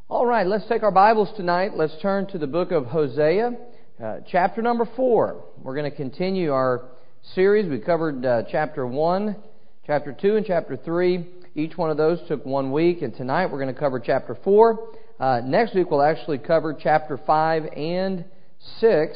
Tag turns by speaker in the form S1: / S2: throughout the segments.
S1: All right, let's take our Bibles tonight. Let's turn to the book of Hosea, chapter number 4. We're going to continue our series. We covered chapter 1, chapter 2, and chapter 3. Each one of those took 1 week, and tonight we're going to cover chapter 4. Next week we'll actually cover chapter 5 and 6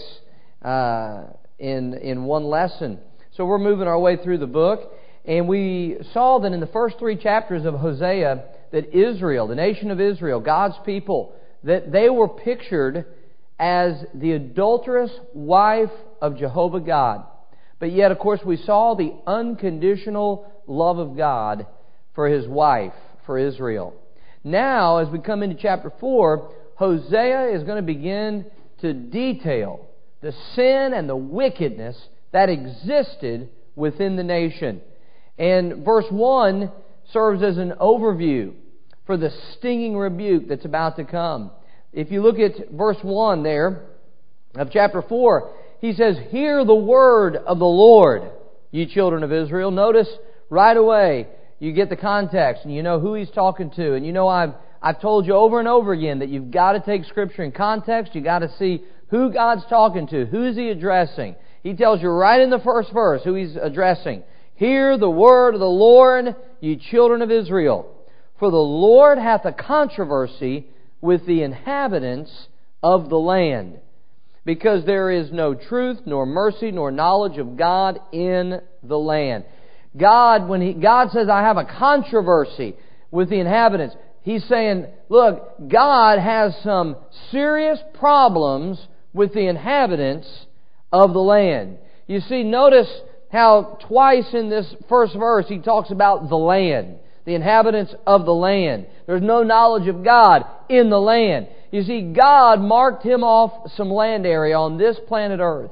S1: in one lesson. So we're moving our way through the book, and we saw that in the first 3 chapters of Hosea that Israel, the nation of Israel, God's people, that they were pictured as the adulterous wife of Jehovah God. But yet, of course, we saw the unconditional love of God for His wife, for Israel. Now, as we come into chapter 4, Hosea is going to begin to detail the sin and the wickedness that existed within the nation. And verse 1 serves as an overview for the stinging rebuke that's about to come. If you look at verse 1 there of chapter 4, he says, "Hear the word of the Lord, ye children of Israel." Notice right away, you get the context and you know who he's talking to. And you know I've told you over and over again that you've got to take Scripture in context. You've got to see who God's talking to. Who is He addressing? He tells you right in the first verse who He's addressing. "Hear the word of the Lord, ye children of Israel. For the Lord hath a controversy with the inhabitants of the land, because there is no truth, nor mercy, nor knowledge of God in the land." When God says, "I have a controversy with the inhabitants," He's saying, look, God has some serious problems with the inhabitants of the land. You see, notice how twice in this first verse He talks about the land. The inhabitants of the land. There's no knowledge of God in the land. You see, God marked him off some land area on this planet Earth.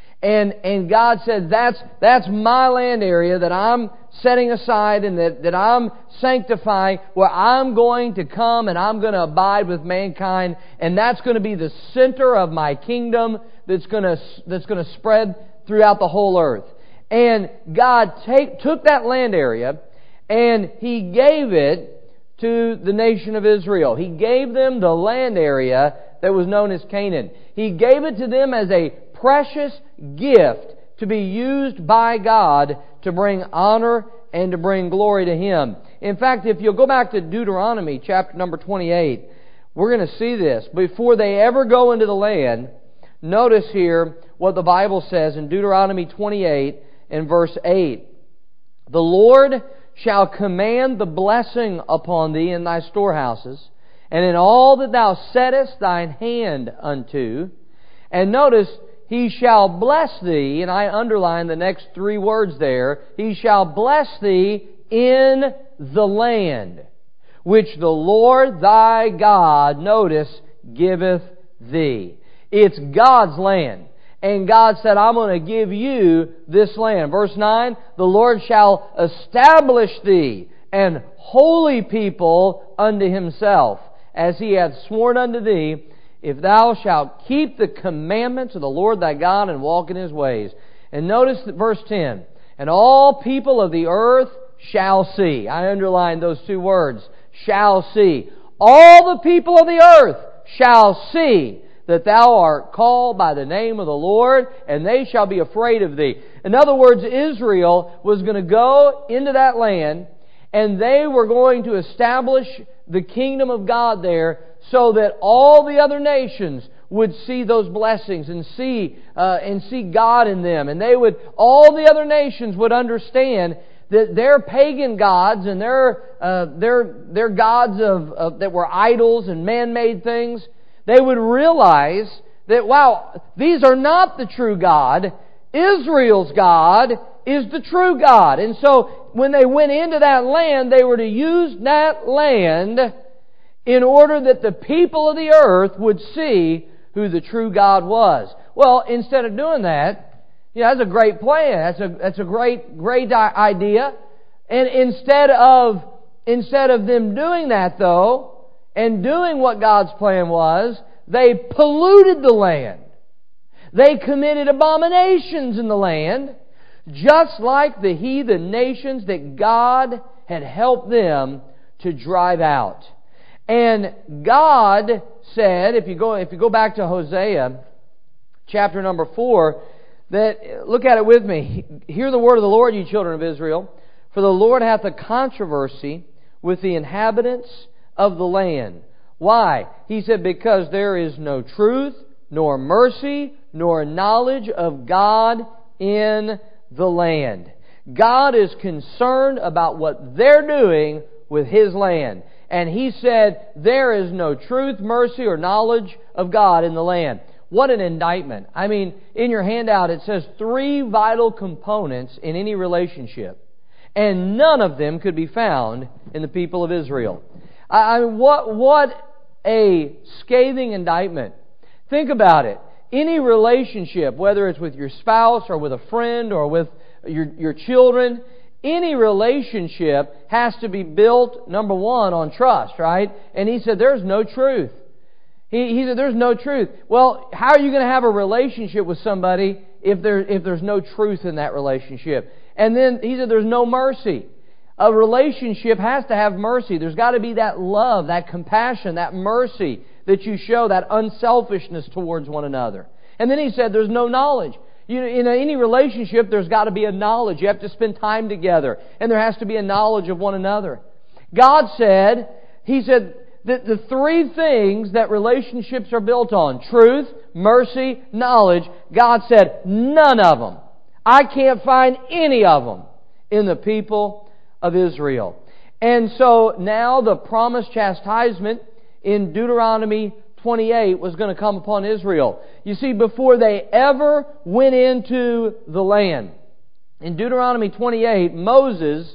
S1: And God said, that's my land area that I'm setting aside and that I'm sanctifying, where I'm going to come and I'm going to abide with mankind. And that's going to be the center of my kingdom that's going to spread throughout the whole earth. And God took that land area and He gave it to the nation of Israel. He gave them the land area that was known as Canaan. He gave it to them as a precious gift to be used by God to bring honor and to bring glory to Him. In fact, if you'll go back to Deuteronomy chapter number 28, we're going to see this. Before they ever go into the land, notice here what the Bible says in Deuteronomy 28 and verse 8. "The Lord shall command the blessing upon thee in thy storehouses, and in all that thou settest thine hand unto." And notice, "He shall bless thee," and I underline the next 3 words there, "He shall bless thee in the land, which the Lord thy God," notice, "giveth thee." It's God's land. And God said, "I'm going to give you this land." Verse 9, "The Lord shall establish thee an holy people unto Himself, as He hath sworn unto thee, if thou shalt keep the commandments of the Lord thy God and walk in His ways." And notice that verse 10, "And all people of the earth shall see." I underline those 2 words, shall see. All the people of the earth shall see that thou art called by the name of the Lord, and they shall be afraid of thee. In other words, Israel was going to go into that land, and they were going to establish the kingdom of God there, so that all the other nations would see those blessings and see God in them. And all the other nations would understand that their pagan gods and their gods that were idols and man-made things, they would realize that, wow, these are not the true God. Israel's God is the true God. And so when they went into that land, they were to use that land in order that the people of the earth would see who the true God was. Well, instead of doing that, that's a great plan. That's a great idea. And instead of them doing that, though, and doing what God's plan was, they polluted the land. They committed abominations in the land, just like the heathen nations that God had helped them to drive out. And God said, if you go back to Hosea, chapter number 4, that, look at it with me. Hear the word of the Lord, ye children of Israel. For the Lord hath a controversy with the inhabitants of the land. Why? He said, because there is no truth, nor mercy, nor knowledge of God in the land. God is concerned about what they're doing with His land. And He said, there is no truth, mercy, or knowledge of God in the land. What an indictment. I mean, in your handout it says 3 vital components in any relationship. And none of them could be found in the people of Israel. What a scathing indictment. Think about it. Any relationship, whether it's with your spouse or with a friend or with your children, any relationship has to be built, number one, on trust, right? And He said, there's no truth. He said, there's no truth. Well, how are you going to have a relationship with somebody if there's no truth in that relationship? And then He said, there's no mercy. A relationship has to have mercy. There's got to be that love, that compassion, that mercy that you show, that unselfishness towards one another. And then He said, there's no knowledge. In any relationship, there's got to be a knowledge. You have to spend time together. And there has to be a knowledge of one another. God said, He said, that the 3 things that relationships are built on, truth, mercy, knowledge, God said, none of them. I can't find any of them in the people of Israel. And so now the promised chastisement in Deuteronomy 28 was going to come upon Israel. You see, before they ever went into the land, in Deuteronomy 28, Moses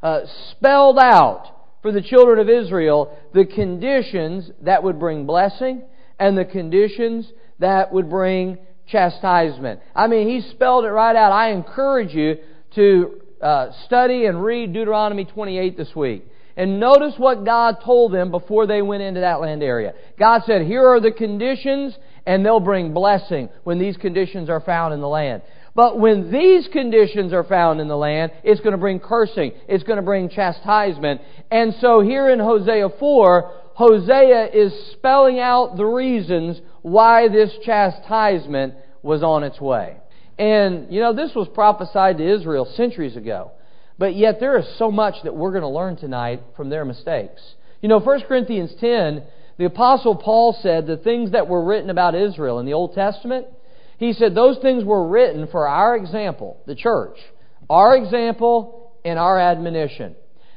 S1: spelled out for the children of Israel the conditions that would bring blessing and the conditions that would bring chastisement. I mean, he spelled it right out. I encourage you to study and read Deuteronomy 28 this week. And notice what God told them before they went into that land area. God said, here are the conditions, and they'll bring blessing when these conditions are found in the land. But when these conditions are found in the land, it's going to bring cursing. It's going to bring chastisement. And so here in Hosea 4, Hosea is spelling out the reasons why this chastisement was on its way. And, this was prophesied to Israel centuries ago. But yet there is so much that we're going to learn tonight from their mistakes. 1 Corinthians 10, the Apostle Paul said the things that were written about Israel in the Old Testament, he said those things were written for our example, the church. Our example and our admonition.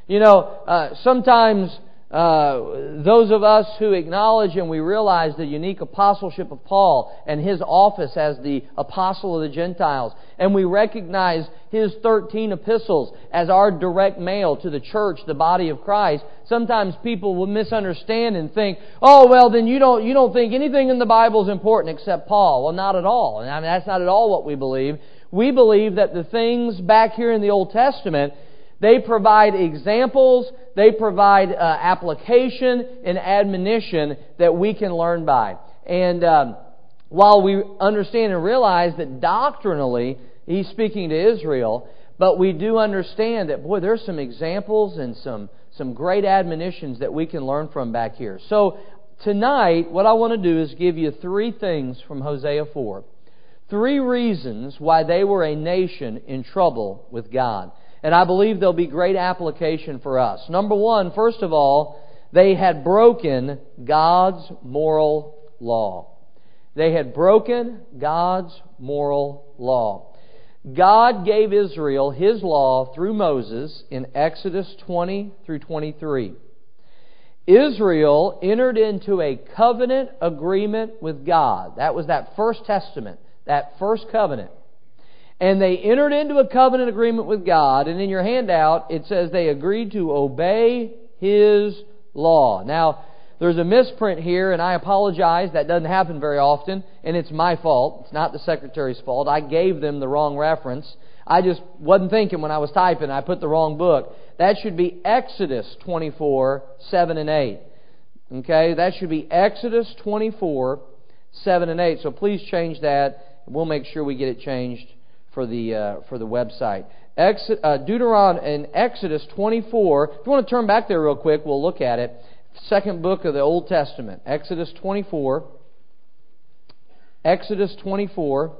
S1: Sometimes those of us who acknowledge and we realize the unique apostleship of Paul and his office as the apostle of the Gentiles, and we recognize his 13 epistles as our direct mail to the church, the body of Christ, sometimes people will misunderstand and think, oh, well, then you don't think anything in the Bible is important except Paul. Well, not at all. And that's not at all what we believe. We believe that the things back here in the Old Testament, they provide examples, they provide application and admonition that we can learn by. And while we understand and realize that doctrinally he's speaking to Israel, but we do understand that, boy, there's some examples and some great admonitions that we can learn from back here. So tonight, what I want to do is give you 3 things from Hosea 4. 3 reasons why they were a nation in trouble with God. And I believe there'll be great application for us. Number 1, first of all, they had broken God's moral law. They had broken God's moral law. God gave Israel His law through Moses in Exodus 20 through 23. Israel entered into a covenant agreement with God. That was that first testament, that first covenant. And they entered into a covenant agreement with God, and in your handout it says they agreed to obey His law. Now, there's a misprint here, and I apologize. That doesn't happen very often, and it's my fault. It's not the secretary's fault. I gave them the wrong reference. I just wasn't thinking when I was typing. I put the wrong book. That should be Exodus 24, 7 and 8. Okay? That should be Exodus 24, 7 and 8. So please change that. We'll make sure we get it changed for the website. Deuteronomy in Exodus 24. If you want to turn back there real quick, we'll look at it. second book of the Old Testament, Exodus 24. Exodus 24.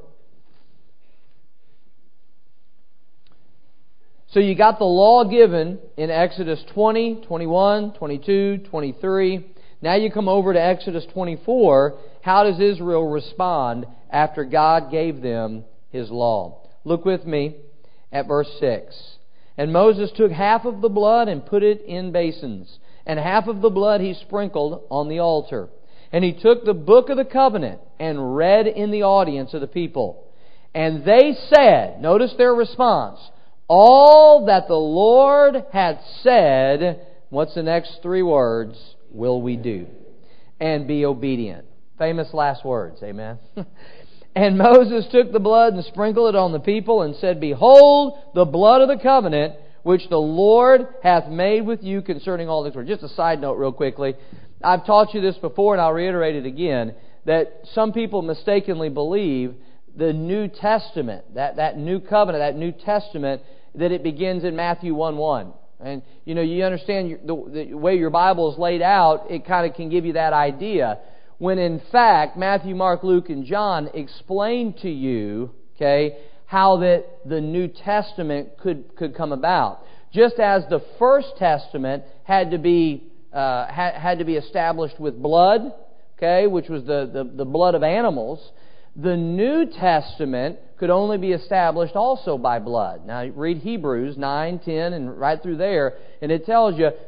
S1: So you got the law given in Exodus 20, 21, 22, 23. Now you come over to Exodus 24. How does Israel respond after God gave them His law? Look with me at verse 6. And Moses took half of the blood and put it in basins, and half of the blood he sprinkled on the altar. And he took the book of the covenant and read in the audience of the people. And they said, notice their response, all that the Lord had said, what's the next three words? Will we do? And be obedient. Famous last words, amen? And Moses took the blood and sprinkled it on the people and said, Behold, the blood of the covenant which the Lord hath made with you concerning all this word. Just a side note real quickly. I've taught you this before and I'll reiterate it again, that some people mistakenly believe the New Testament, that new covenant, that New Testament, that it begins in Matthew 1:1. And, you understand the way your Bible is laid out, it kind of can give you that idea. When in fact, Matthew, Mark, Luke, and John explain to you, how that the New Testament could come about. Just as the First Testament had to be established with blood, which was the blood of animals, the New Testament could only be established also by blood. Now read Hebrews 9, 10, and right through there, and it tells you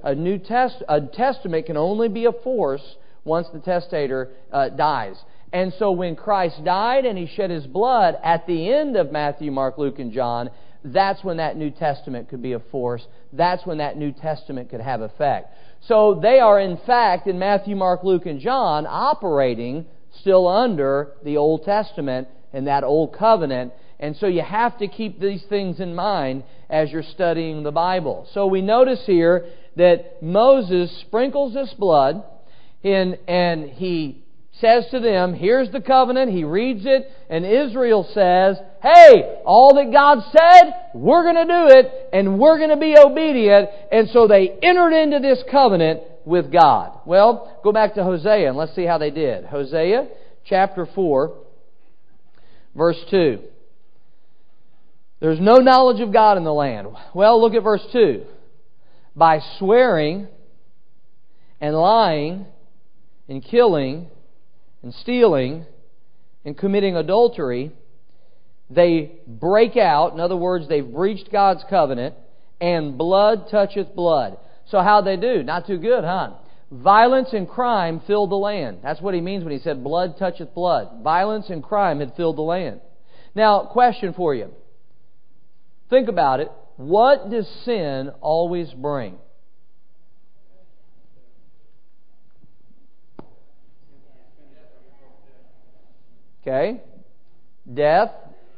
S1: a testament can only be a force once the testator dies. And so when Christ died and He shed His blood at the end of Matthew, Mark, Luke, and John, that's when that New Testament could be a force. That's when that New Testament could have effect. So they are in fact in Matthew, Mark, Luke, and John operating still under the Old Testament and that Old Covenant. And so you have to keep these things in mind as you're studying the Bible. So we notice here that Moses sprinkles this blood and he says to them, here's the covenant. He reads it, and Israel says, hey, all that God said, we're going to do it, and we're going to be obedient. And so they entered into this covenant with God. Well, go back to Hosea, and let's see how they did. Hosea chapter 4, verse 2. There's no knowledge of God in the land. Well, look at verse 2. By swearing and lying and killing and stealing and committing adultery, they break out. In other words, they've breached God's covenant, and blood toucheth blood. So how'd they do? Not too good, huh? Violence and crime filled the land. That's what he means when he said blood toucheth blood. Violence and crime had filled the land. Now, question for you. Think about it. What does sin always bring? Death.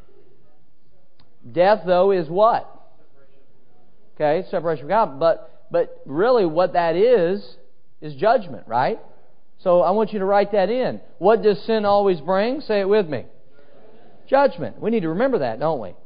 S1: Death, though, is what? Separation from God. But really what that is judgment, right? So I want you to write that in. What does sin always bring? Say it with me. Judgment. We need to remember that, don't we?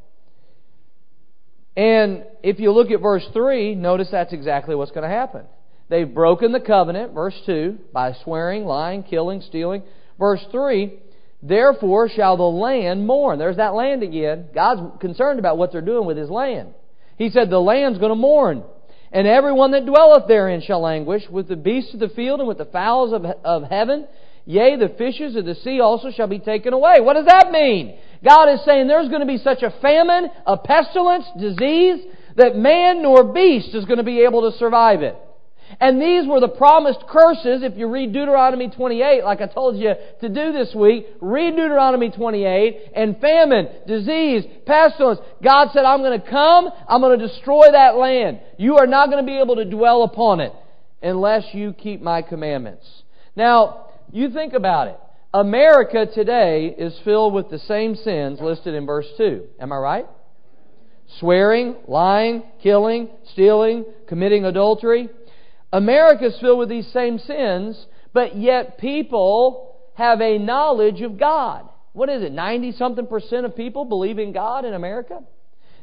S1: And if you look at verse 3, notice that's exactly what's going to happen. They've broken the covenant, verse 2, by swearing, lying, killing, stealing. Verse 3, therefore shall the land mourn. There's that land again. God's concerned about what they're doing with His land. He said the land's going to mourn. And everyone that dwelleth therein shall languish, with the beasts of the field and with the fowls of heaven. Yea, the fishes of the sea also shall be taken away. What does that mean? God is saying there's going to be such a famine, a pestilence, disease, that man nor beast is going to be able to survive it. And these were the promised curses. If you read Deuteronomy 28, like I told you to do this week, read Deuteronomy 28, and famine, disease, pestilence. God said, I'm going to come, I'm going to destroy that land. You are not going to be able to dwell upon it unless you keep My commandments. Now, you think about it. America today is filled with the same sins listed in verse 2. Am I right? Swearing, lying, killing, stealing, committing adultery. America is filled with these same sins, but yet people have a knowledge of God. What is it? 90-something% of people believe in God in America?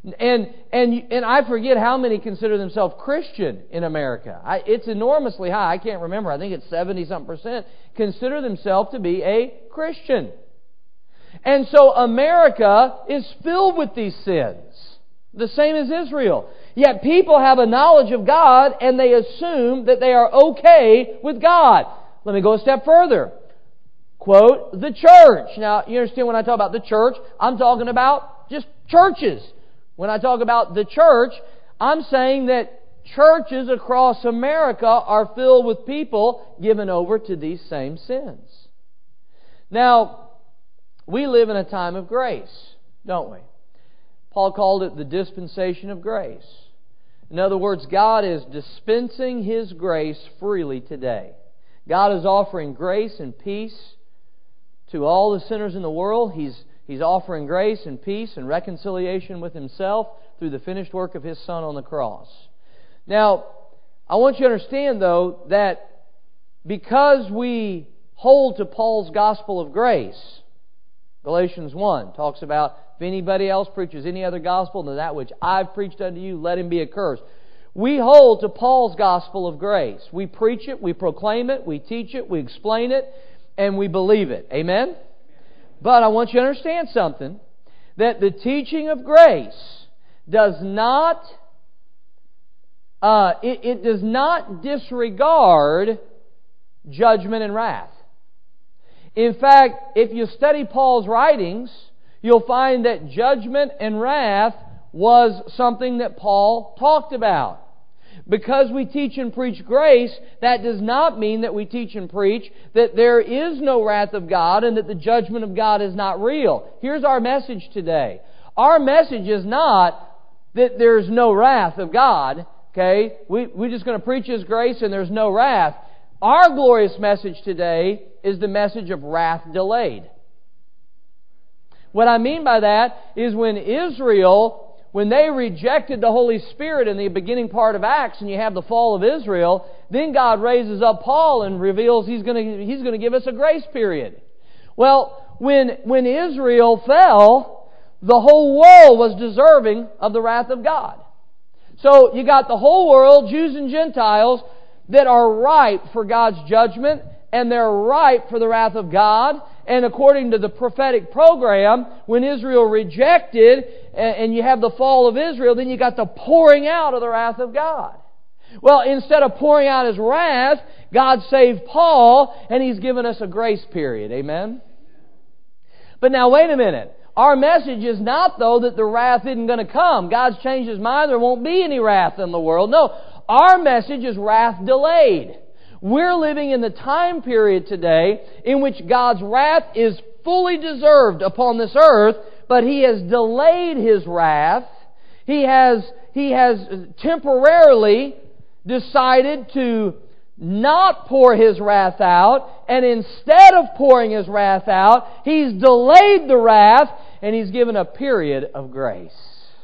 S1: And I forget how many consider themselves Christian in America. It's enormously high. I can't remember. I think it's 70-something% consider themselves to be a Christian. And so America is filled with these sins. The same as Israel. Yet people have a knowledge of God and they assume that they are okay with God. Let me go a step further. Quote, the church. Now, you understand when I talk about the church, I'm talking about just churches. When I talk about the church, I'm saying that churches across America are filled with people given over to these same sins. Now, we live in a time of grace, don't we? Paul called it the dispensation of grace. In other words, God is dispensing His grace freely today. God is offering grace and peace to all the sinners in the world. He's offering grace and peace and reconciliation with Himself through the finished work of His Son on the cross. Now, I want you to understand, though, that because we hold to Paul's gospel of grace, Galatians 1 talks about, if anybody else preaches any other gospel than that which I've preached unto you, let him be accursed. We hold to Paul's gospel of grace. We preach it, we proclaim it, we teach it, we explain it, and we believe it. Amen? But I want you to understand something, that the teaching of grace does not it does not disregard judgment and wrath. In fact, if you study Paul's writings, you'll find that judgment and wrath was something that Paul talked about. Because we teach and preach grace, that does not mean that we teach and preach that there is no wrath of God and that the judgment of God is not real. Here's our message today. Our message is not that there's no wrath of God. Okay? We're just going to preach His grace and there's no wrath. Our glorious message today is the message of wrath delayed. What I mean by that is when Israel, when they rejected the Holy Spirit in the beginning part of Acts and you have the fall of Israel, then God raises up Paul and reveals He's going to give us a grace period. Well, when Israel fell, the whole world was deserving of the wrath of God. So you got the whole world, Jews and Gentiles, that are ripe for God's judgment, and they're ripe for the wrath of God. And according to the prophetic program, when Israel rejected, and you have the fall of Israel, then you got the pouring out of the wrath of God. Well, instead of pouring out His wrath, God saved Paul, and He's given us a grace period. Amen? But now, wait a minute. Our message is not, though, that the wrath isn't going to come. God's changed His mind. There won't be any wrath in the world. No, our message is wrath delayed. We're living in the time period today in which God's wrath is fully deserved upon this earth, but He has delayed His wrath. He has temporarily decided to not pour His wrath out, and instead of pouring His wrath out, He's delayed the wrath, and He's given a period of grace.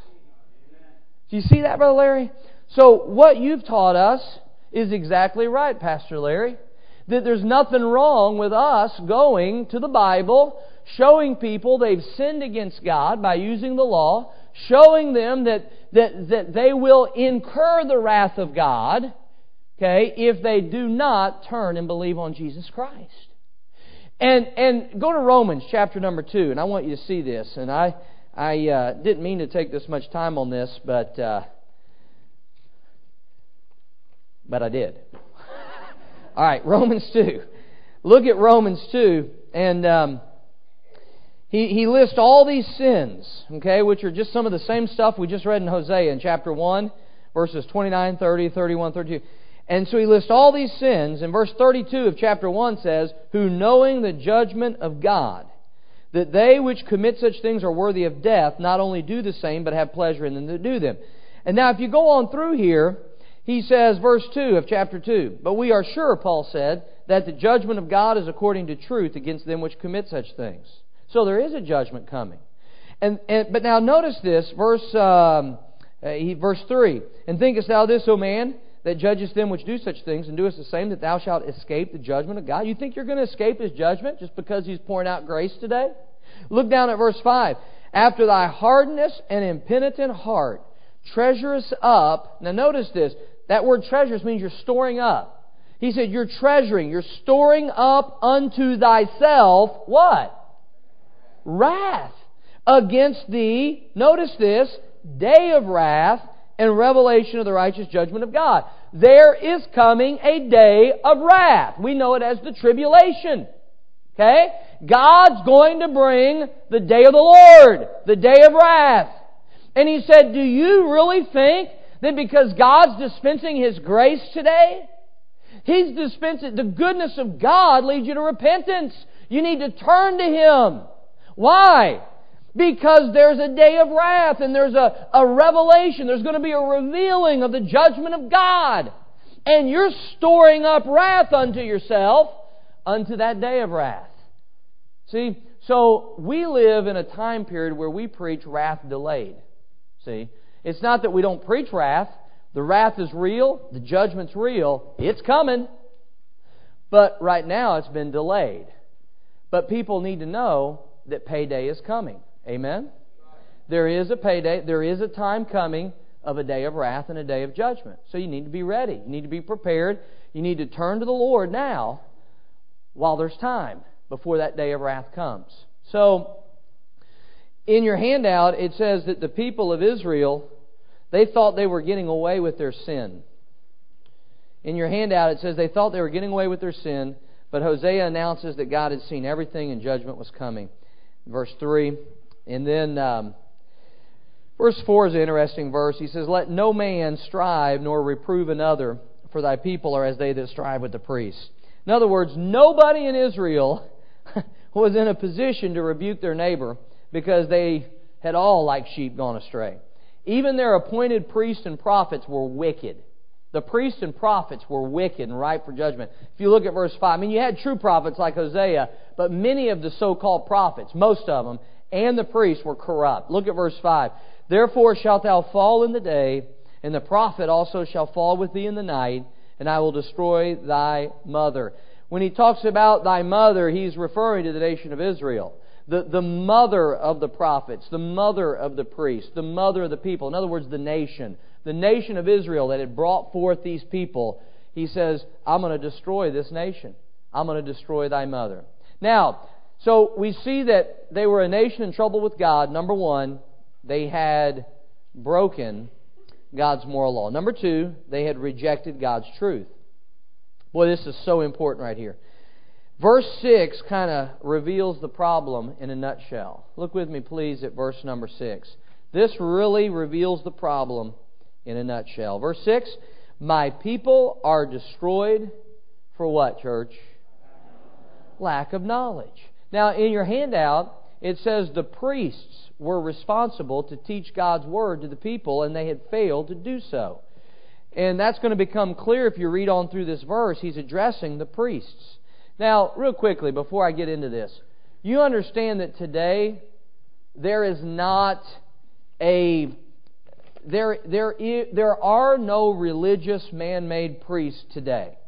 S1: Do you see that, Brother Larry? So what you've taught us is exactly right, Pastor Larry. That there's nothing wrong with us going to the Bible, showing people they've sinned against God by using the law, showing them that they will incur the wrath of God, okay, if they do not turn and believe on Jesus Christ. And go to Romans chapter number 2, and I want you to see this. And I didn't mean to take this much time on this, but I did. All right, Romans 2. Look at Romans 2, and he lists all these sins, okay, which are just some of the same stuff we just read in Hosea in chapter 1, verses 29, 30, 31, 32. And so he lists all these sins, and verse 32 of chapter 1 says, who knowing the judgment of God, that they which commit such things are worthy of death, not only do the same, but have pleasure in them that do them. And now if you go on through here, he says, verse 2 of chapter 2, but we are sure, Paul said, that the judgment of God is according to truth against them which commit such things. So there is a judgment coming. But now notice this, verse 3. And thinkest thou this, O man, that judgest them which do such things, and doest the same, that thou shalt escape the judgment of God? You think you're going to escape His judgment just because He's pouring out grace today? Look down at verse 5. after thy hardness and impenitent heart, treasurest up. Now notice this. That word treasures means you're storing up. He said you're treasuring, you're storing up unto thyself what? Wrath against thee, notice this, day of wrath and revelation of the righteous judgment of God. There is coming a day of wrath. We know it as the tribulation. Okay? God's going to bring the day of the Lord, the day of wrath. And He said, do you really think that because God's dispensing His grace today, He's dispensing, the goodness of God leads you to repentance. You need to turn to Him. Why? Because there's a day of wrath and there's a revelation. There's going to be a revealing of the judgment of God. And you're storing up wrath unto yourself unto that day of wrath. See, so we live in a time period where we preach wrath delayed. See, it's not that we don't preach wrath. The wrath is real. The judgment's real. It's coming. But right now it's been delayed. But people need to know that payday is coming. Amen? There is a payday. There is a time coming of a day of wrath and a day of judgment. So you need to be ready. You need to be prepared. You need to turn to the Lord now while there's time before that day of wrath comes. So in your handout it says that the people of Israel, they thought they were getting away with their sin. In your handout it says they thought they were getting away with their sin, but Hosea announces that God had seen everything and judgment was coming. Verse 3. And then verse 4 is an interesting verse. He says, let no man strive nor reprove another, for thy people are as they that strive with the priests. In other words, nobody in Israel was in a position to rebuke their neighbor because they had all, like sheep, gone astray. Even their appointed priests and prophets were wicked. The priests and prophets were wicked and ripe for judgment. If you look at verse 5, I mean, you had true prophets like Hosea, but many of the so-called prophets, most of them, and the priests were corrupt. Look at verse 5. Therefore shalt thou fall in the day, and the prophet also shall fall with thee in the night, and I will destroy thy mother. When he talks about thy mother, he's referring to the nation of Israel. The mother of the prophets, the mother of the priests, the mother of the people. In other words, the nation. The nation of Israel that had brought forth these people. He says, I'm going to destroy this nation. I'm going to destroy thy mother. Now, so we see that they were a nation in trouble with God. Number one, they had broken God's moral law. Number two, they had rejected God's truth. Boy, this is so important right here. Verse 6 kind of reveals the problem in a nutshell. Look with me, please, at verse number 6. This really reveals the problem in a nutshell. Verse 6, my people are destroyed for what, church? Lack of knowledge. Now, in your handout, it says the priests were responsible to teach God's Word to the people, and they had failed to do so. And that's going to become clear if you read on through this verse. He's addressing the priests. Now, real quickly, before I get into this, you understand that today there is not a... There are no religious man-made priests today.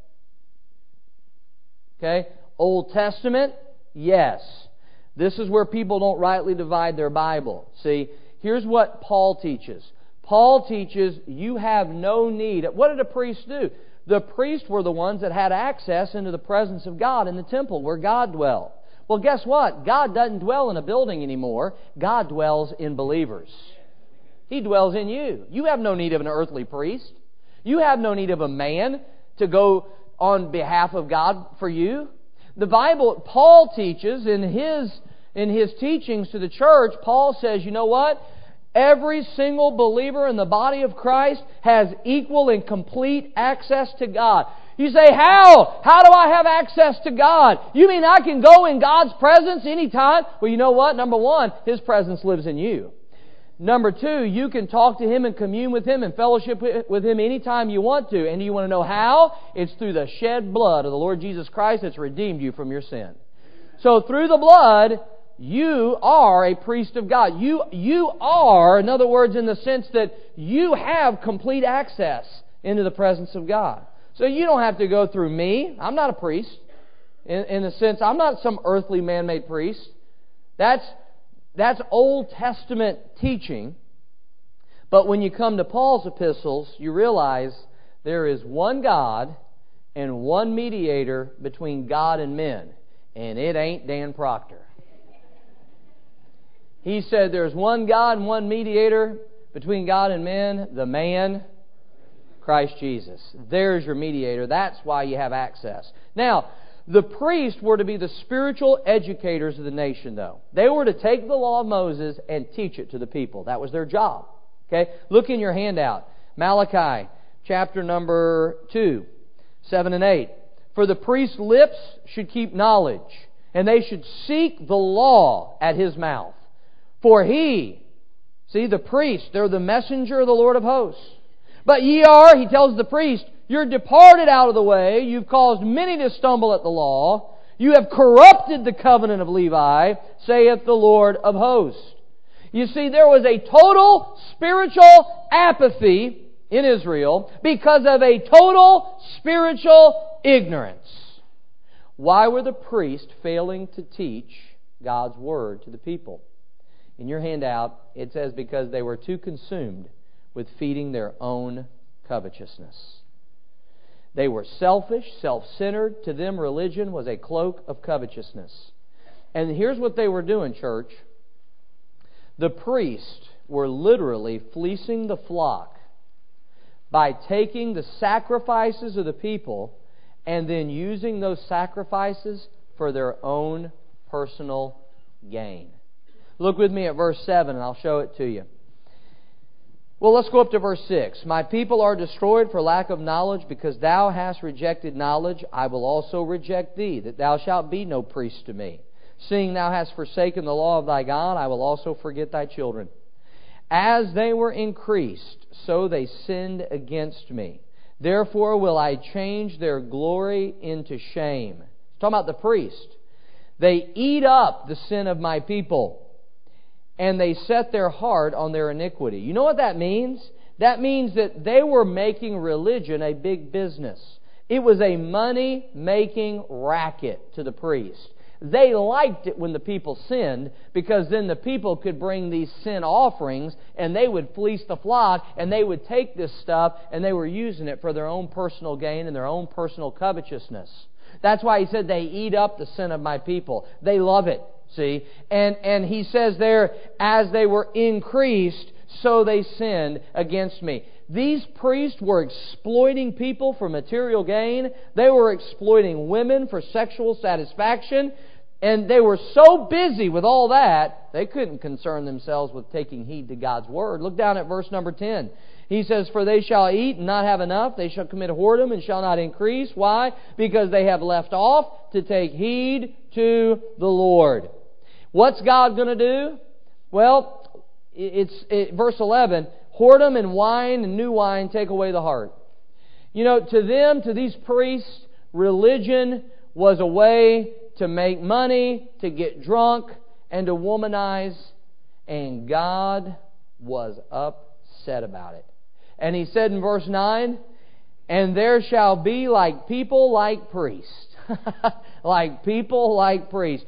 S1: Okay? Old Testament, yes. This is where people don't rightly divide their Bible. See, here's what Paul teaches. Paul teaches you have no need. What did a priest do? The priests were the ones that had access into the presence of God in the temple where God dwelled. Well, guess what? God doesn't dwell in a building anymore. God dwells in believers. He dwells in you. You have no need of an earthly priest. You have no need of a man to go on behalf of God for you. The Bible, Paul teaches in his teachings to the church, Paul says, you know what? Every single believer in the body of Christ has equal and complete access to God. You say, how? How do I have access to God? You mean I can go in God's presence anytime? Well, you know what? Number one, His presence lives in you. Number two, you can talk to Him and commune with Him and fellowship with Him anytime you want to. And do you want to know how? It's through the shed blood of the Lord Jesus Christ that's redeemed you from your sin. So through the blood, you are a priest of God. You are, in other words, in the sense that you have complete access into the presence of God. So you don't have to go through me. I'm not a priest. In the sense, I'm not some earthly man-made priest. That's That's Old Testament teaching. But when you come to Paul's epistles, you realize there is one God and one mediator between God and men. And it ain't Dan Proctor. He said there's one God and one mediator between God and men, the man, Christ Jesus. There's your mediator. That's why you have access. Now, the priests were to be the spiritual educators of the nation, though. They were to take the law of Moses and teach it to the people. That was their job. Okay? Look in your handout. Malachi, chapter number 2, 7 and 8. For the priest's lips should keep knowledge, and they should seek the law at his mouth. For he, see, the priest, they're the messenger of the Lord of hosts. But ye are, he tells the priest, you're departed out of the way. You've caused many to stumble at the law. You have corrupted the covenant of Levi, saith the Lord of hosts. You see, there was a total spiritual apathy in Israel because of a total spiritual ignorance. Why were the priests failing to teach God's Word to the people? In your handout, it says because they were too consumed with feeding their own covetousness. They were selfish, self-centered. To them, religion was a cloak of covetousness. And here's what they were doing, church. The priests were literally fleecing the flock by taking the sacrifices of the people and then using those sacrifices for their own personal gain. Look with me at verse 7 and I'll show it to you. Well, let's go up to verse 6. My people are destroyed for lack of knowledge, because thou hast rejected knowledge, I will also reject thee, that thou shalt be no priest to me. Seeing thou hast forsaken the law of thy God, I will also forget thy children. As they were increased, so they sinned against me. Therefore will I change their glory into shame. It's talking about the priest. They eat up the sin of my people, and they set their heart on their iniquity. You know what that means? That means that they were making religion a big business. It was a money-making racket to the priest. They liked it when the people sinned, because then the people could bring these sin offerings and they would fleece the flock and they would take this stuff and they were using it for their own personal gain and their own personal covetousness. That's why he said they eat up the sin of my people. They love it. See? And he says there, as they were increased, so they sinned against me. These priests were exploiting people for material gain. They were exploiting women for sexual satisfaction. And they were so busy with all that, they couldn't concern themselves with taking heed to God's Word. Look down at verse number 10. He says, for they shall eat and not have enough. They shall commit whoredom and shall not increase. Why? Because they have left off to take heed to the Lord. What's God going to do? Well, verse 11, whoredom and wine and new wine take away the heart. You know, to them, to these priests, religion was a way to make money, to get drunk, and to womanize. And God was upset about it. And He said in verse 9, and there shall be like people like priests. Like people like priests.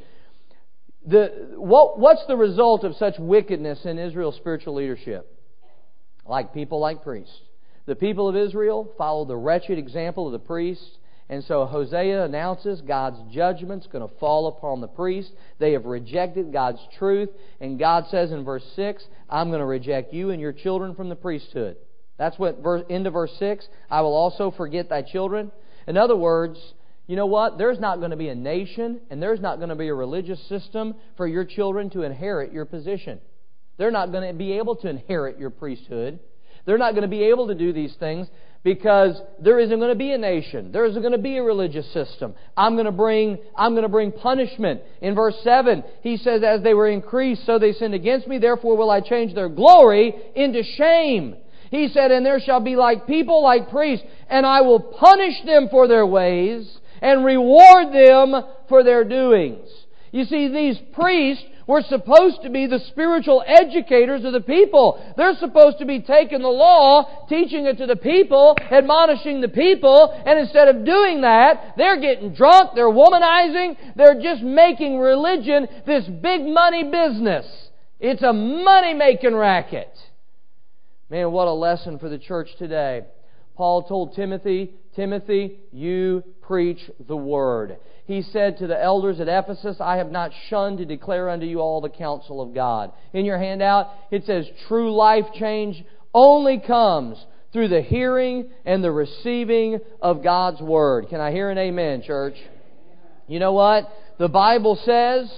S1: What's the result of such wickedness in Israel's spiritual leadership? Like people like priests. The people of Israel followed the wretched example of the priests, and so Hosea announces God's judgment's going to fall upon the priests. They have rejected God's truth, and God says in verse 6, I'm going to reject you and your children from the priesthood. That's what end of verse 6, I will also forget thy children. In other words, you know what? There's not going to be a nation and there's not going to be a religious system for your children to inherit your position. They're not going to be able to inherit your priesthood. They're not going to be able to do these things because there isn't going to be a nation. There isn't going to be a religious system. I'm going to bring punishment. In verse 7, he says, as they were increased, so they sinned against me. Therefore will I change their glory into shame. He said, and there shall be like people like priests, and I will punish them for their ways and reward them for their doings. You see, these priests were supposed to be the spiritual educators of the people. They're supposed to be taking the law, teaching it to the people, admonishing the people, and instead of doing that, they're getting drunk, they're womanizing, they're just making religion this big money business. It's a money-making racket. Man, what a lesson for the church today. Paul told Timothy, Timothy, you preach the Word. He said to the elders at Ephesus, I have not shunned to declare unto you all the counsel of God. In your handout, it says, true life change only comes through the hearing and the receiving of God's Word. Can I hear an amen, church? You know what? The Bible says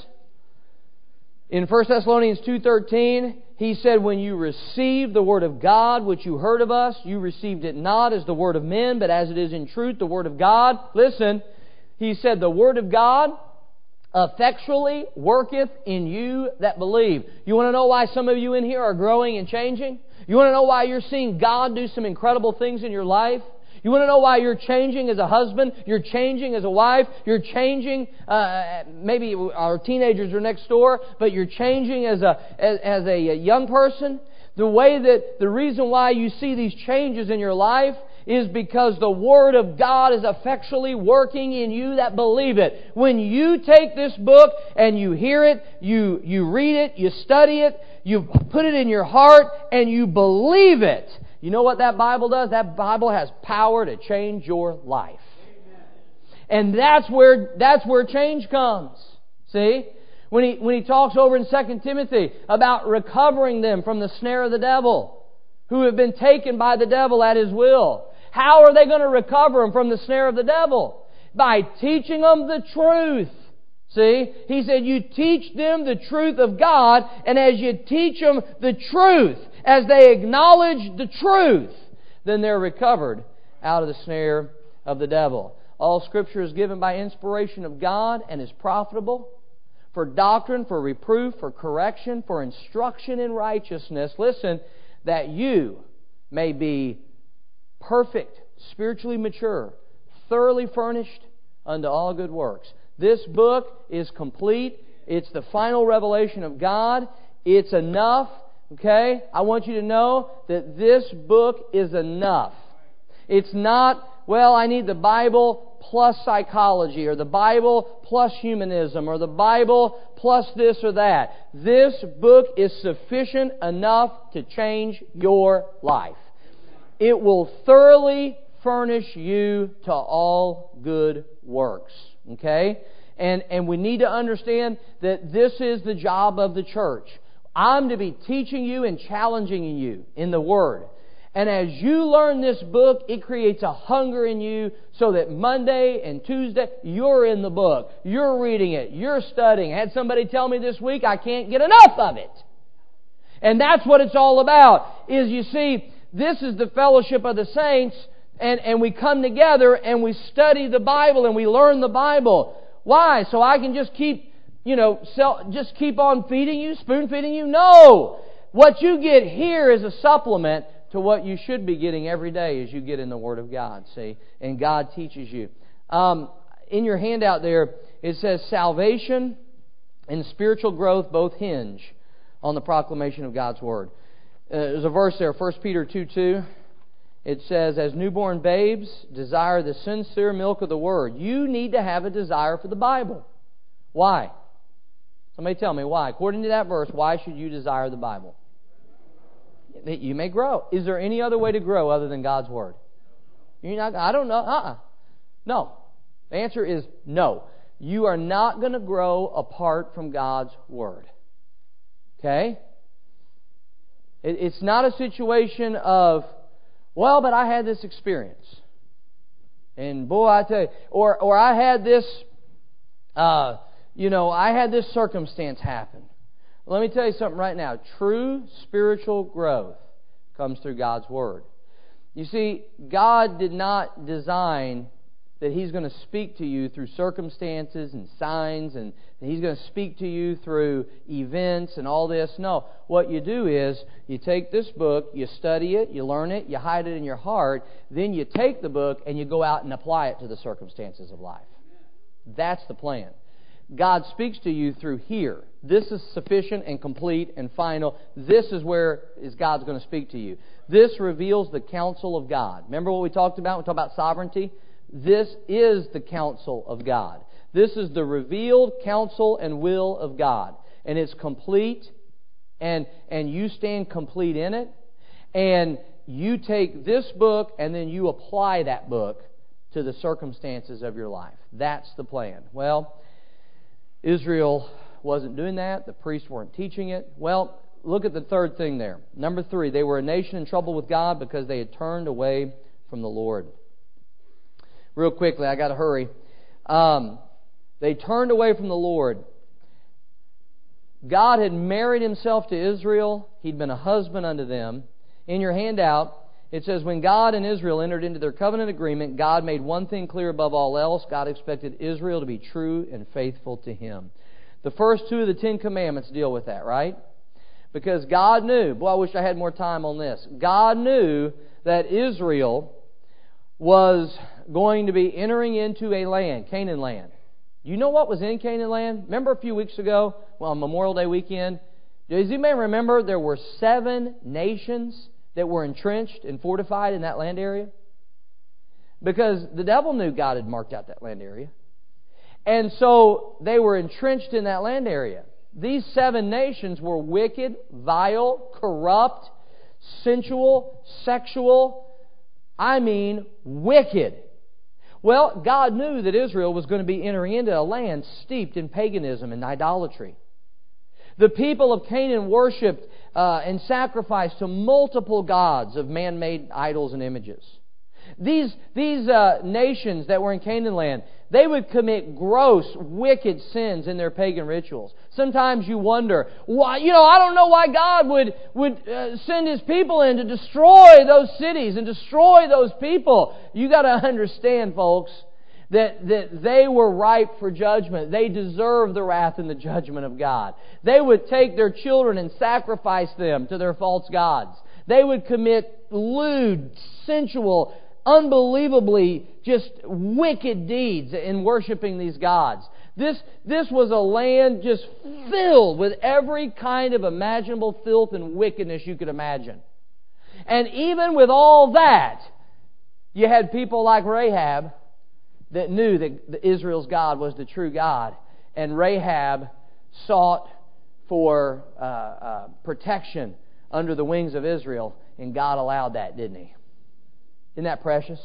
S1: in 1 Thessalonians 2:13, he said, when you received the Word of God, which you heard of us, you received it not as the word of men, but as it is in truth, the Word of God. Listen, he said, the Word of God effectually worketh in you that believe. You want to know why some of you in here are growing and changing? You want to know why you're seeing God do some incredible things in your life? You want to know why you're changing as a husband? You're changing as a wife? You're changing, maybe our teenagers are next door, but you're changing as a young person? The reason why you see these changes in your life is because the Word of God is effectually working in you that believe it. When you take this book and you hear it, you read it, you study it, you put it in your heart, and you believe it, you know what that Bible does? That Bible has power to change your life. And that's where change comes. See? When he talks over in 2 Timothy about recovering them from the snare of the devil, who have been taken by the devil at his will. How are they going to recover them from the snare of the devil? By teaching them the truth. See? He said, you teach them the truth of God, and as you teach them the truth, as they acknowledge the truth, then they're recovered out of the snare of the devil. All Scripture is given by inspiration of God and is profitable for doctrine, for reproof, for correction, for instruction in righteousness. Listen, that you may be perfect, spiritually mature, thoroughly furnished unto all good works. This book is complete. It's the final revelation of God. It's enough. Okay? I want you to know that this book is enough. It's not, well, I need the Bible plus psychology, or the Bible plus humanism, or the Bible plus this or that. This book is sufficient enough to change your life. It will thoroughly furnish you to all good works. Okay? And we need to understand that this is the job of the church. I'm to be teaching you and challenging you in the Word. And as you learn this book, it creates a hunger in you so that Monday and Tuesday, you're in the book. You're reading it. You're studying. I had somebody tell me this week, I can't get enough of it. And that's what it's all about. Is, you see, this is the fellowship of the saints, and we come together and we study the Bible and we learn the Bible. Why? So I can just keep on feeding you, spoon feeding you? No! What you get here is a supplement to what you should be getting every day as you get in the Word of God, see? And God teaches you. In your handout there, it says salvation and spiritual growth both hinge on the proclamation of God's Word. There's a verse there, 1 Peter 2:2. It says, as newborn babes desire the sincere milk of the Word. You need to have a desire for the Bible. Why? Somebody tell me why. According to that verse, why should you desire the Bible? That you may grow. Is there any other way to grow other than God's Word? I don't know. No. The answer is no. You are not going to grow apart from God's Word. Okay? It's not a situation of, well, but I had this experience. And boy, I tell you, or I had this, I had this circumstance happen. Let me tell you something right now. True spiritual growth comes through God's Word. You see, God did not design that He's going to speak to you through circumstances and signs, and He's going to speak to you through events and all this. No. What you do is, you take this book, you study it, you learn it, you hide it in your heart, then you take the book and you go out and apply it to the circumstances of life. That's the plan. God speaks to you through here. This is sufficient and complete and final. This is where God's going to speak to you. This reveals the counsel of God. Remember what we talked about? We talked about sovereignty. This is the counsel of God. This is the revealed counsel and will of God. And it's complete and you stand complete in it, and you take this book and then you apply that book to the circumstances of your life. That's the plan. Well, Israel wasn't doing that. The priests weren't teaching it. Well, look at the third thing there. Number 3, they were a nation in trouble with God because they had turned away from the Lord. Real quickly, I got to hurry. They turned away from the Lord. God had married Himself to Israel. He'd been a husband unto them. In your handout, it says, when God and Israel entered into their covenant agreement, God made one thing clear above all else. God expected Israel to be true and faithful to Him. The first 2 of the 10 commandments deal with that, right? Because God knew, boy, I wish I had more time on this. God knew that Israel was going to be entering into a land, Canaan land. You know what was in Canaan land? Remember a few weeks ago, on Memorial Day weekend? Does anybody remember there were 7 nations that were entrenched and fortified in that land area? Because the devil knew God had marked out that land area. And so they were entrenched in that land area. These 7 nations were wicked, vile, corrupt, sensual, sexual. I mean, wicked. Well, God knew that Israel was going to be entering into a land steeped in paganism and idolatry. The people of Canaan worshipped and sacrificed to multiple gods of man-made idols and images. These nations that were in Canaan land, they would commit gross, wicked sins in their pagan rituals. Sometimes you wonder, why? I don't know why God would send His people in to destroy those cities and destroy those people. You got to understand, folks, that they were ripe for judgment. They deserved the wrath and the judgment of God. They would take their children and sacrifice them to their false gods. They would commit lewd, sensual, unbelievably just wicked deeds in worshiping these gods. This was a land just filled with every kind of imaginable filth and wickedness you could imagine. And even with all that, you had people like Rahab that knew that Israel's God was the true God. And Rahab sought for protection under the wings of Israel, and God allowed that, didn't He? Isn't that precious?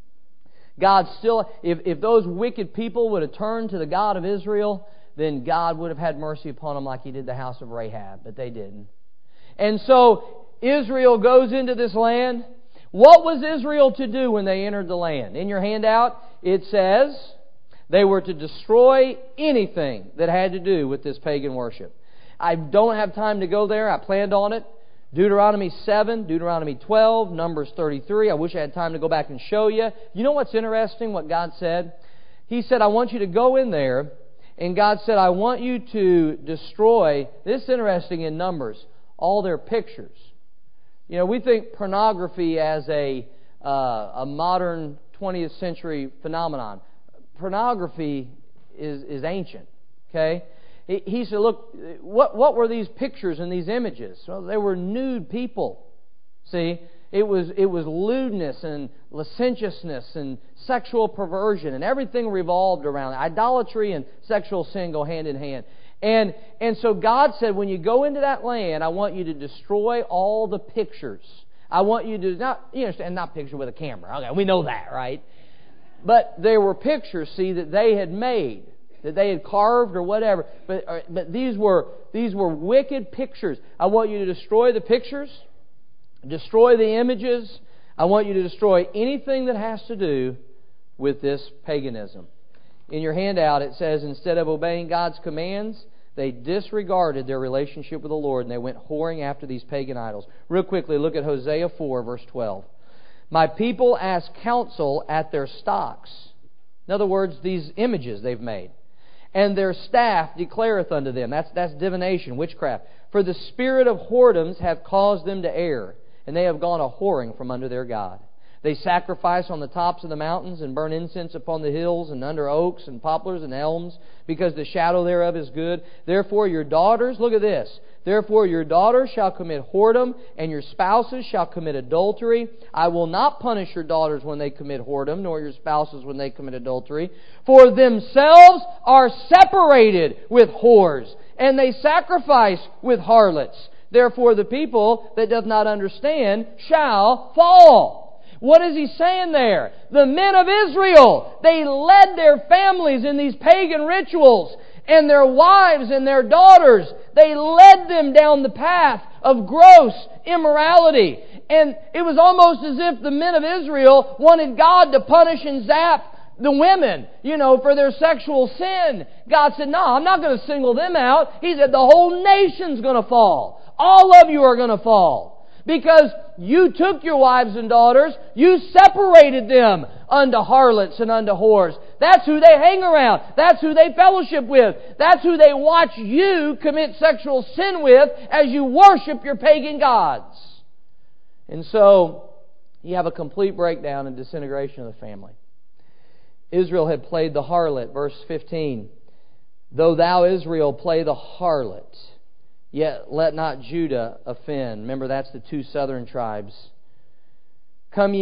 S1: God still, if those wicked people would have turned to the God of Israel, then God would have had mercy upon them like He did the house of Rahab, but they didn't. And so Israel goes into this land. What was Israel to do when they entered the land? In your handout, it says they were to destroy anything that had to do with this pagan worship. I don't have time to go there. I planned on it. Deuteronomy 7, Deuteronomy 12, Numbers 33. I wish I had time to go back and show you. You know what's interesting, what God said? He said, I want you to go in there, and God said, I want you to destroy, this is interesting in Numbers, all their pictures. We think pornography as a modern 20th century phenomenon. Pornography is ancient, okay? He said, look, what were these pictures and these images? Well, they were nude people. See, it was lewdness and licentiousness and sexual perversion, and everything revolved around it. Idolatry and sexual sin go hand in hand. And so God said, when you go into that land, I want you to destroy all the pictures. I want you to not picture with a camera. Okay, we know that, right? But there were pictures, see, that they had made, that they had carved or whatever. But these were wicked pictures. I want you to destroy the pictures, destroy the images. I want you to destroy anything that has to do with this paganism. In your handout, it says, instead of obeying God's commands, they disregarded their relationship with the Lord, and they went whoring after these pagan idols. Real quickly, look at Hosea 4, verse 12. My people ask counsel at their stocks. In other words, these images they've made. And their staff declareth unto them. That's divination, witchcraft. For the spirit of whoredoms have caused them to err, and they have gone a whoring from under their God. They sacrifice on the tops of the mountains and burn incense upon the hills and under oaks and poplars and elms, because the shadow thereof is good. Therefore your daughters, look at this, therefore your daughters shall commit whoredom, and your spouses shall commit adultery. I will not punish your daughters when they commit whoredom, nor your spouses when they commit adultery. For themselves are separated with whores, and they sacrifice with harlots. Therefore the people that doth not understand shall fall. What is he saying there? The men of Israel, they led their families in these pagan rituals, and their wives and their daughters, they led them down the path of gross immorality. And it was almost as if the men of Israel wanted God to punish and zap the women, for their sexual sin. God said, no, I'm not going to single them out. He said, the whole nation's going to fall. All of you are going to fall. Because you took your wives and daughters, you separated them unto harlots and unto whores. That's who they hang around. That's who they fellowship with. That's who they watch you commit sexual sin with as you worship your pagan gods. And so, you have a complete breakdown and disintegration of the family. Israel had played the harlot, verse 15. Though thou, Israel, play the harlot, yet let not Judah offend. Remember, that's the two southern tribes. Come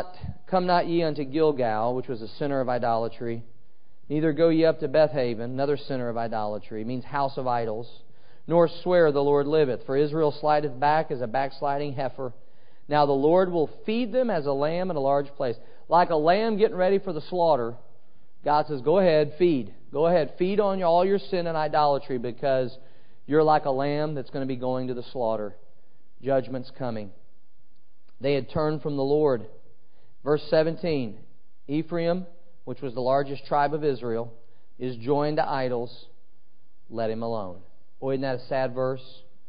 S1: not ye unto Gilgal, which was a center of idolatry. Neither go ye up to Bethaven, another center of idolatry. It means house of idols. Nor swear the Lord liveth. For Israel slideth back as a backsliding heifer. Now the Lord will feed them as a lamb in a large place. Like a lamb getting ready for the slaughter, God says, go ahead, feed. Go ahead, feed on all your sin and idolatry, because you're like a lamb that's going to be going to the slaughter. Judgment's coming. They had turned from the Lord. Verse 17, Ephraim, which was the largest tribe of Israel, is joined to idols. Let him alone. Boy, isn't that a sad verse?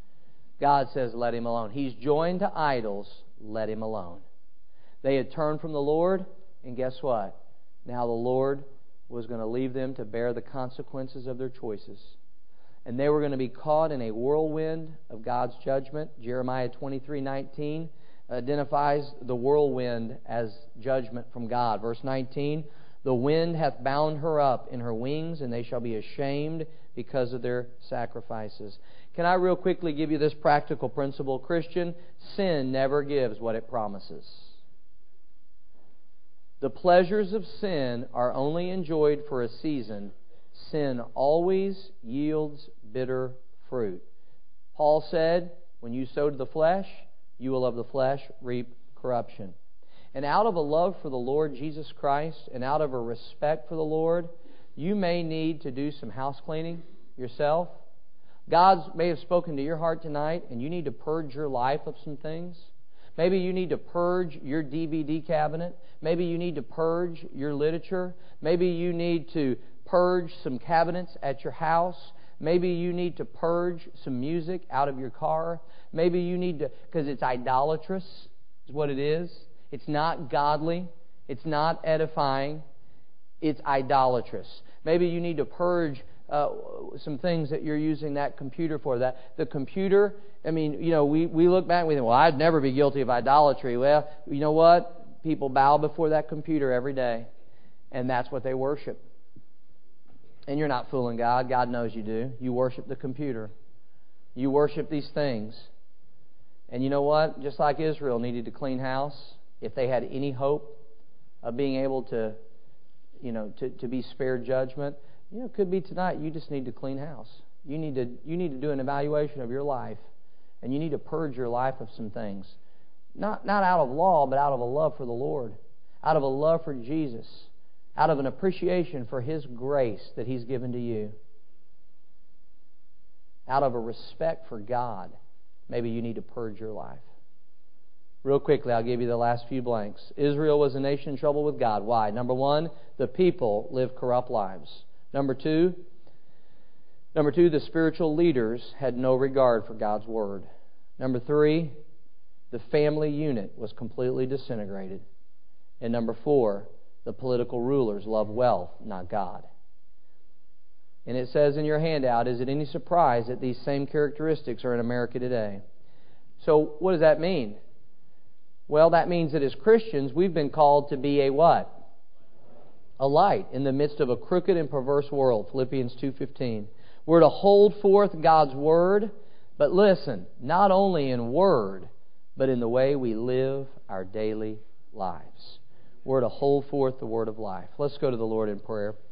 S1: God says, let him alone. He's joined to idols. Let him alone. They had turned from the Lord, and guess what? Now the Lord was going to leave them to bear the consequences of their choices. And they were going to be caught in a whirlwind of God's judgment. Jeremiah 23:19 identifies the whirlwind as judgment from God. Verse 19, the wind hath bound her up in her wings, and they shall be ashamed because of their sacrifices. Can I real quickly give you this practical principle? Christian, sin never gives what it promises. The pleasures of sin are only enjoyed for a season. Sin always yields bitter fruit. Paul said, when you sow to the flesh, you will of the flesh reap corruption. And out of a love for the Lord Jesus Christ and out of a respect for the Lord, you may need to do some house cleaning yourself. God may have spoken to your heart tonight, and you need to purge your life of some things. Maybe you need to purge your DVD cabinet. Maybe you need to purge your literature. Maybe you need to purge some cabinets at your house. Maybe you need to purge some music out of your car. Maybe you need to, because it's idolatrous, is what it is. It's not godly. It's not edifying. It's idolatrous. Maybe you need to purge some things that you're using that computer for. That the computer, we look back and we think, well, I'd never be guilty of idolatry. Well, you know what? People bow before that computer every day, and that's what they worship. And you're not fooling God. God knows you do. You worship the computer. You worship these things. And you know what? Just like Israel needed to clean house, if they had any hope of being able to be spared judgment, it could be tonight you just need to clean house. You need to do an evaluation of your life, and you need to purge your life of some things. Not out of law, but out of a love for the Lord, out of a love for Jesus, out of an appreciation for His grace that He's given to you, out of a respect for God. Maybe you need to purge your life. Real quickly, I'll give you the last few blanks. Israel was a nation in trouble with God. Why? Number one, the people lived corrupt lives. Number two, the spiritual leaders had no regard for God's Word. Number three, the family unit was completely disintegrated. And number four, the political rulers loved wealth, not God. And it says in your handout, is it any surprise that these same characteristics are in America today? So what does that mean? Well, that means that as Christians, we've been called to be a what? A light in the midst of a crooked and perverse world. Philippians 2:15. We're to hold forth God's Word, but listen, not only in word, but in the way we live our daily lives. We're to hold forth the Word of life. Let's go to the Lord in prayer.